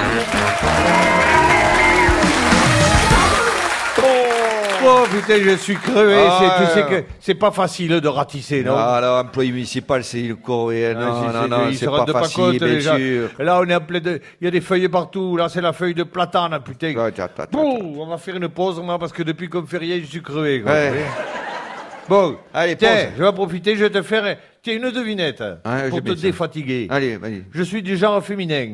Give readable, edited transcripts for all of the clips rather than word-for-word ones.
Oh putain, je suis crevé. Tu sais que c'est pas facile de ratisser, non? Ah, alors, employé municipal, c'est le courrier. Non, ils c'est se pas rendent facile, compte, les bien gens. sûr. Et là, on est en plein de... Il y a des feuilles partout. Là, c'est la feuille de platane, putain. Bon, on va faire une pause, moi, parce que depuis qu'on fait rien, je suis crevé. Quoi. Ouais. Bon, allez, tiens, pause. je vais en profiter, je vais te faire une devinette pour te défatiguer. Allez, vas-y. Je suis du genre féminin.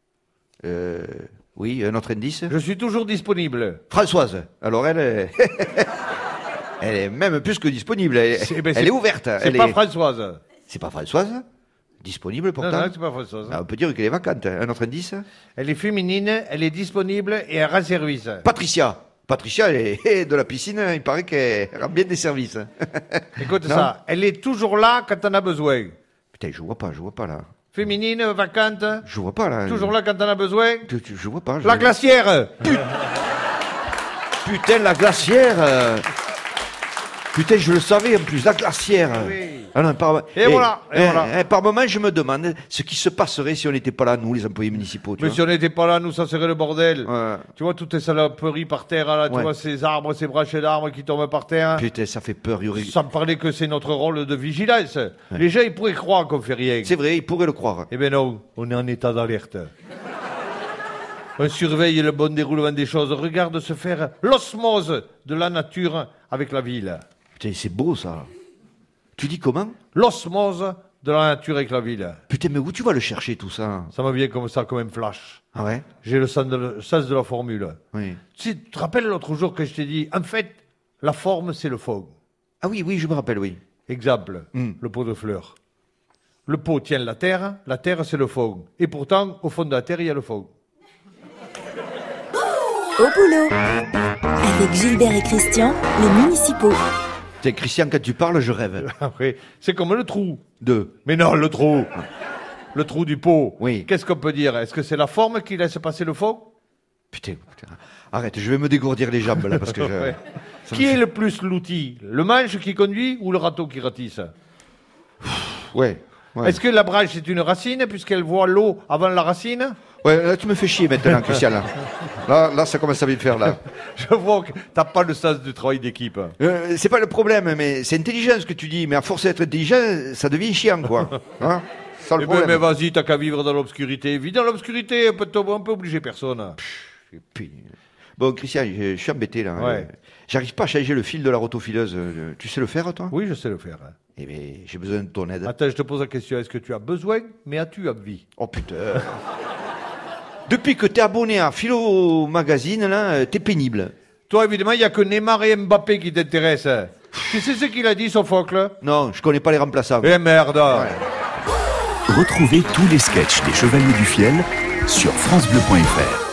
Oui, un autre indice. Je suis toujours disponible. Françoise. Alors, elle est... elle est même plus que disponible. Elle est ouverte. C'est pas Françoise. C'est pas Françoise? Disponible pourtant? Non, c'est pas Françoise. Ah, on peut dire qu'elle est vacante. Un autre indice? Elle est féminine, elle est disponible et elle rend service. Patricia. Patricia, elle est de la piscine, il paraît qu'elle rend bien des services. Écoute ça, elle est toujours là quand on a besoin. Putain, je vois pas là. Féminine, vacante. Je vois pas là. Toujours là quand on a besoin. Je vois pas. La glacière. Putain, la glacière. Putain, je le savais en plus, la glacière. Oui. Ah non, voilà. Par moment, je me demande ce qui se passerait si on n'était pas là, nous, les employés municipaux. Mais si on n'était pas là, nous, ça serait le bordel. Ouais. Tu vois toutes ces saloperies par terre, là, tu vois ces arbres, ces branches d'arbres qui tombent par terre. Putain, ça fait peur, Yuri. Sans parler que c'est notre rôle de vigilance. Ouais. Les gens, ils pourraient croire qu'on fait rien. C'est vrai, ils pourraient le croire. Eh bien non, on est en état d'alerte. On surveille le bon déroulement des choses. Regarde se faire l'osmose de la nature avec la ville. Putain, c'est beau, ça. Tu dis comment? L'osmose de la nature avec la ville. Putain, mais où tu vas le chercher, tout ça? Ça me vient comme ça, comme un flash. Ah ouais? J'ai le sens de la formule. Oui. Tu te rappelles l'autre jour que je t'ai dit, en fait, la forme, c'est le fond. Ah oui, je me rappelle, oui. Exemple, le pot de fleurs. Le pot tient la terre, c'est le fond. Et pourtant, au fond de la terre, il y a le fond. Au boulot. Avec Gilbert et Christian, les municipaux. Tiens, Christian, quand tu parles, je rêve. Après, c'est comme le trou. De. Mais non, le trou. Le trou du pot. Oui. Qu'est-ce qu'on peut dire? Est-ce que c'est la forme qui laisse passer le fond? Putain. Arrête, je vais me dégourdir les jambes, là, parce que Ouais. Qui est le plus l'outil? Le manche qui conduit ou le râteau qui ratisse? Ouais. Est-ce que la branche est une racine, puisqu'elle voit l'eau avant la racine? Ouais, là, tu me fais chier maintenant, Christian. Là, ça commence à bien faire, là. Je vois que t'as pas le sens du travail d'équipe. C'est pas le problème, mais c'est intelligent ce que tu dis. Mais à force d'être intelligent, ça devient chiant, quoi. Hein, ça le problème. Mais vas-y, t'as qu'à vivre dans l'obscurité. Vis dans l'obscurité, on peut obliger personne. Et puis... Bon, Christian, je suis embêté, là. Ouais. J'arrive pas à changer le fil de la rotofileuse. Tu sais le faire, toi? Oui, je sais le faire. Eh bien, j'ai besoin de ton aide. Attends, je te pose la question. Est-ce que tu as besoin, mais as-tu envie? Oh, putain. Depuis que t'es abonné à Philo Magazine, là, t'es pénible. Toi, évidemment, il n'y a que Neymar et Mbappé qui t'intéressent. Tu sais ce qu'il a dit, Sophocle? Non, je connais pas les remplaçables. Eh merde! Retrouvez tous les sketchs des Chevaliers du Fiel sur francebleu.fr.